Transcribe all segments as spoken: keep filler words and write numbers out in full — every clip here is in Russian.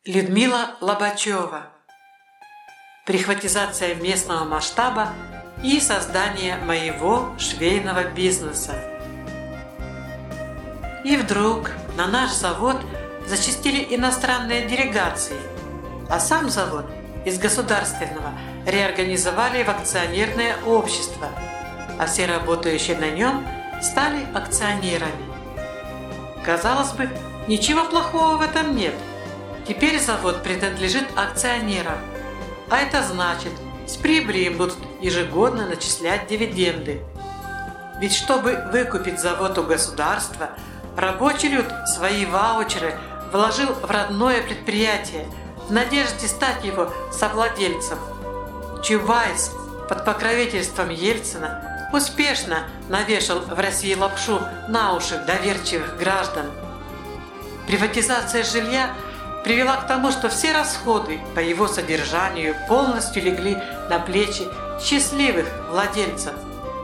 Людмила Лобачева. Прихватизация местного масштаба и создание моего швейного бизнеса. И вдруг на наш завод зачастили иностранные делегации, а сам завод из государственного реорганизовали в акционерное общество, а все работающие на нем стали акционерами. Казалось бы, ничего плохого в этом нет. Теперь завод принадлежит акционерам, а это значит, с прибыли им будут ежегодно начислять дивиденды. Ведь чтобы выкупить завод у государства, рабочий люд свои ваучеры вложил в родное предприятие в надежде стать его совладельцем. Чубайс под покровительством Ельцина успешно навешал в России лапшу на уши доверчивых граждан. Приватизация жилья привела к тому, что все расходы по его содержанию полностью легли на плечи счастливых владельцев,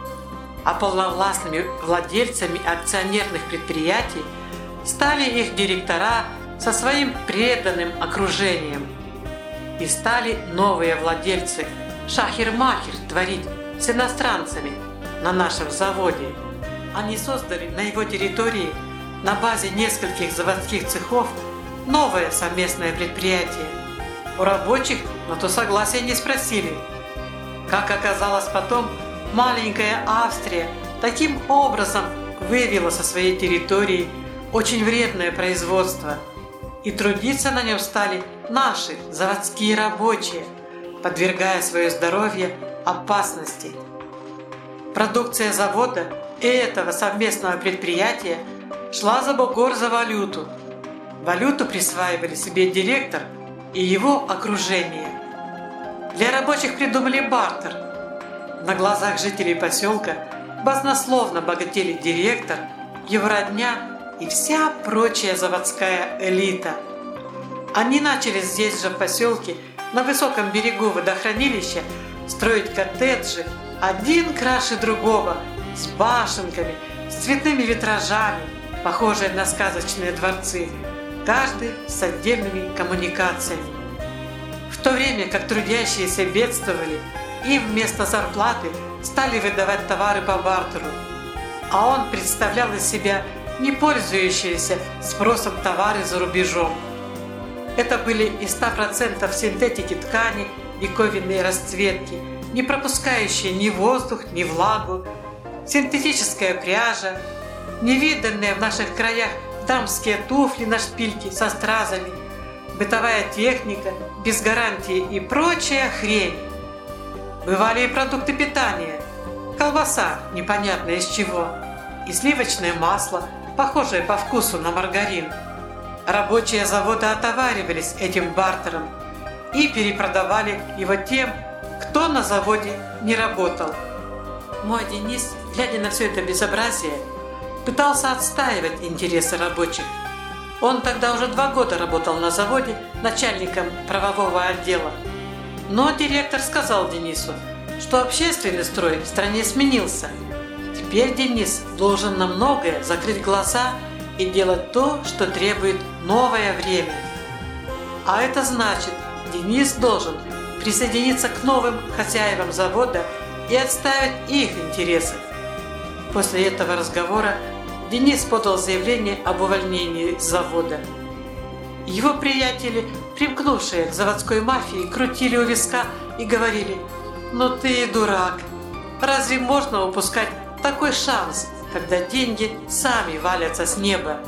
а полновластными владельцами акционерных предприятий стали их директора со своим преданным окружением. И стали новые владельцы шахер-махер творить с иностранцами на нашем заводе. Они создали на его территории на базе нескольких заводских цехов новое совместное предприятие. У рабочих на то согласие не спросили. Как оказалось потом, маленькая Австрия таким образом вывела со своей территории очень вредное производство, и трудиться на нем стали наши заводские рабочие, подвергая свое здоровье опасности. Продукция завода и этого совместного предприятия шла за бугор за валюту. Валюту присваивали себе директор и его окружение. Для рабочих придумали бартер. На глазах жителей поселка баснословно богатели директор, его родня и вся прочая заводская элита. Они начали здесь же в поселке, на высоком берегу водохранилища, строить коттеджи, один краше другого, с башенками, с цветными витражами, похожие на сказочные дворцы, каждый с отдельными коммуникациями. В то время как трудящиеся бедствовали, им вместо зарплаты стали выдавать товары по бартеру, а он представлял из себя не пользующиеся спросом товары за рубежом. Это были и сто процентов синтетики ткани, диковинные расцветки, не пропускающие ни воздух, ни влагу, синтетическая пряжа, невиданные в наших краях дамские туфли на шпильке со стразами, бытовая техника без гарантии и прочая хрень. Бывали и продукты питания, колбаса непонятно из чего, и сливочное масло, похожее по вкусу на маргарин. Рабочие завода отоваривались этим бартером и перепродавали его тем, кто на заводе не работал. Мой Денис, глядя на все это безобразие, пытался отстаивать интересы рабочих. Он тогда уже два года работал на заводе начальником правового отдела. Но директор сказал Денису, что общественный строй в стране сменился. Теперь Денис должен на многое закрыть глаза и делать то, что требует новое время. А это значит, Денис должен присоединиться к новым хозяевам завода и отстаивать их интересы. После этого разговора Денис подал заявление об увольнении с завода. Его приятели, примкнувшие к заводской мафии, крутили у виска и говорили: «Ну ты дурак! Разве можно упускать такой шанс, когда деньги сами валятся с неба?»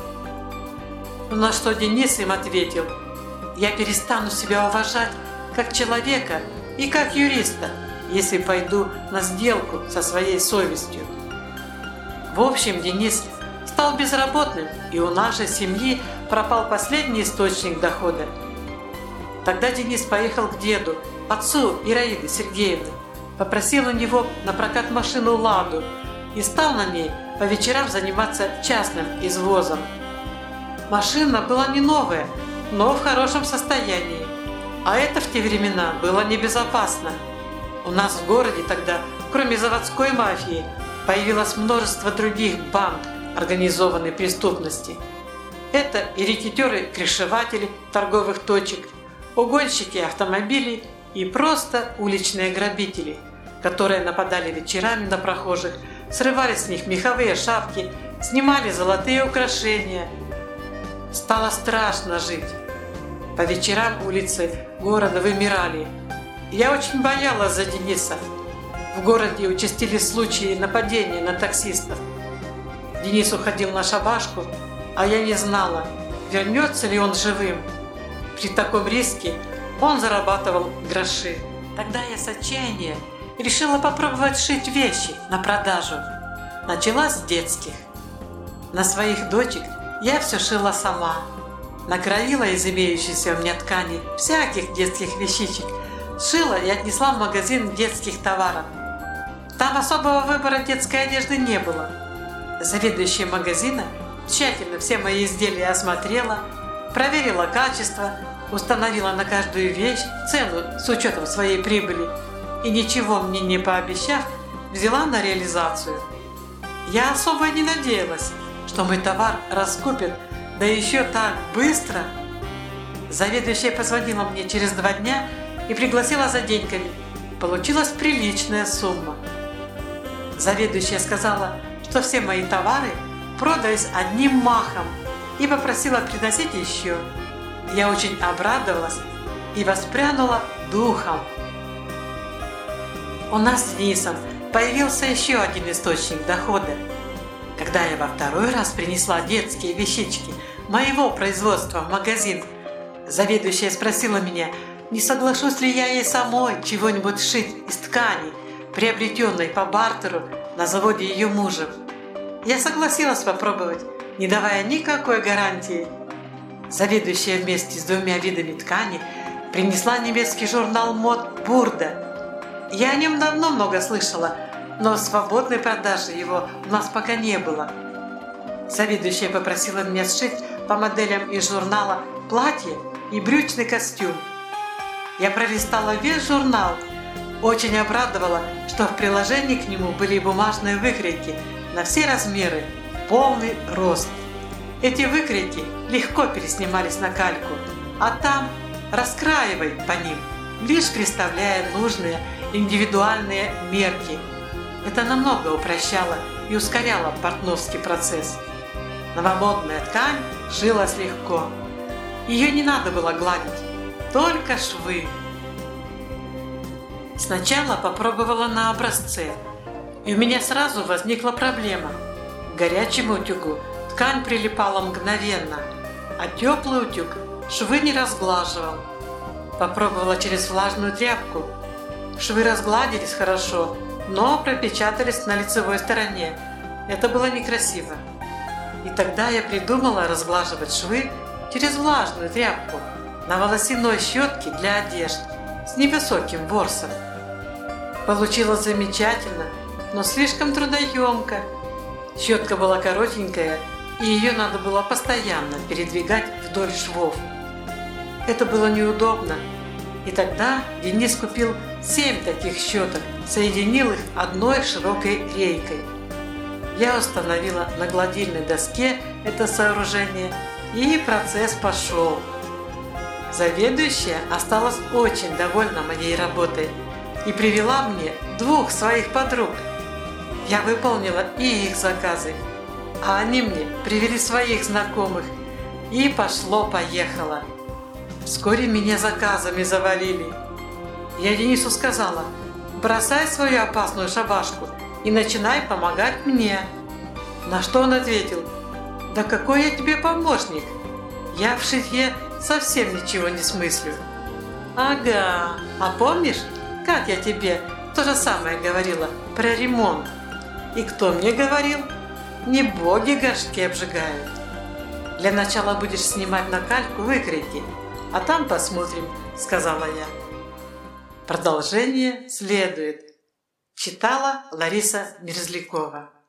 На что Денис им ответил: «Я перестану себя уважать как человека и как юриста, если пойду на сделку со своей совестью». В общем, Денис стал безработным, и у нашей семьи пропал последний источник дохода. Тогда Денис поехал к деду, отцу Ираиды Сергеевны, попросил у него на прокат машину «Ладу» и стал на ней по вечерам заниматься частным извозом. Машина была не новая, но в хорошем состоянии, а это в те времена было небезопасно. У нас в городе тогда, кроме заводской мафии, появилось множество других банд организованной преступности. Это и рекетёры-крышеватели торговых точек, угонщики автомобилей и просто уличные грабители, которые нападали вечерами на прохожих, срывали с них меховые шапки, снимали золотые украшения. Стало страшно жить. По вечерам улицы города вымирали. Я очень боялась за Дениса. В городе участились случаи нападения на таксистов. Денис уходил на шабашку, а я не знала, вернется ли он живым. При таком риске он зарабатывал гроши. Тогда я с отчаяния решила попробовать шить вещи на продажу. Начала с детских. На своих дочек я все шила сама. Накроила из имеющейся у меня ткани всяких детских вещичек, сшила и отнесла в магазин детских товаров. Там особого выбора детской одежды не было. Заведующая магазина тщательно все мои изделия осмотрела, проверила качество, установила на каждую вещь цену с учетом своей прибыли и, ничего мне не пообещав, взяла на реализацию. Я особо не надеялась, что мой товар раскупят, да еще так быстро. Заведующая позвонила мне через два дня и пригласила за деньгами. Получилась приличная сумма. Заведующая сказала, что все мои товары продались одним махом и попросила приносить еще. Я очень обрадовалась и воспрянула духом. У нас с Денисом появился еще один источник дохода. Когда я во второй раз принесла детские вещички моего производства в магазин, заведующая спросила меня, не соглашусь ли я ей самой чего-нибудь сшить из ткани, приобретенной по бартеру на заводе ее мужа. Я согласилась попробовать, не давая никакой гарантии. Заведующая вместе с двумя видами ткани принесла немецкий журнал мод «Бурда». Я о нем давно много слышала, но свободной продажи его у нас пока не было. Заведующая попросила меня сшить по моделям из журнала платье и брючный костюм. Я пролистала весь журнал, очень обрадовала, что в приложении к нему были бумажные выкройки на все размеры, полный рост. Эти выкройки легко переснимались на кальку, а там раскраивай по ним, лишь представляя нужные индивидуальные мерки. Это намного упрощало и ускоряло портновский процесс. Новомодная ткань шилась легко. Ее не надо было гладить, только швы. Сначала попробовала на образце, и у меня сразу возникла проблема. К горячему утюгу ткань прилипала мгновенно, а теплый утюг швы не разглаживал. Попробовала через влажную тряпку. Швы разгладились хорошо, но пропечатались на лицевой стороне. Это было некрасиво. И тогда я придумала разглаживать швы через влажную тряпку на волосяной щетке для одежды с невысоким ворсом. Получилось замечательно, но слишком трудоемко. Щетка была коротенькая, и ее надо было постоянно передвигать вдоль швов. Это было неудобно, и тогда Денис купил семь таких щеток, соединил их одной широкой рейкой. Я установила на гладильной доске это сооружение, и процесс пошел. Заведующая осталась очень довольна моей работой и привела мне двух своих подруг. Я выполнила и их заказы, а они мне привели своих знакомых, и пошло-поехало. Вскоре меня заказами завалили. Я Денису сказала: бросай свою опасную шабашку и начинай помогать мне. На что он ответил: да какой я тебе помощник? Я в шитье совсем ничего не смыслю. Ага, а помнишь, как я тебе то же самое говорила про ремонт? И кто мне говорил? Не боги горшки обжигают. Для начала будешь снимать на кальку выкройки, а там посмотрим, сказала я. Продолжение следует. Читала Лариса Мерзлякова.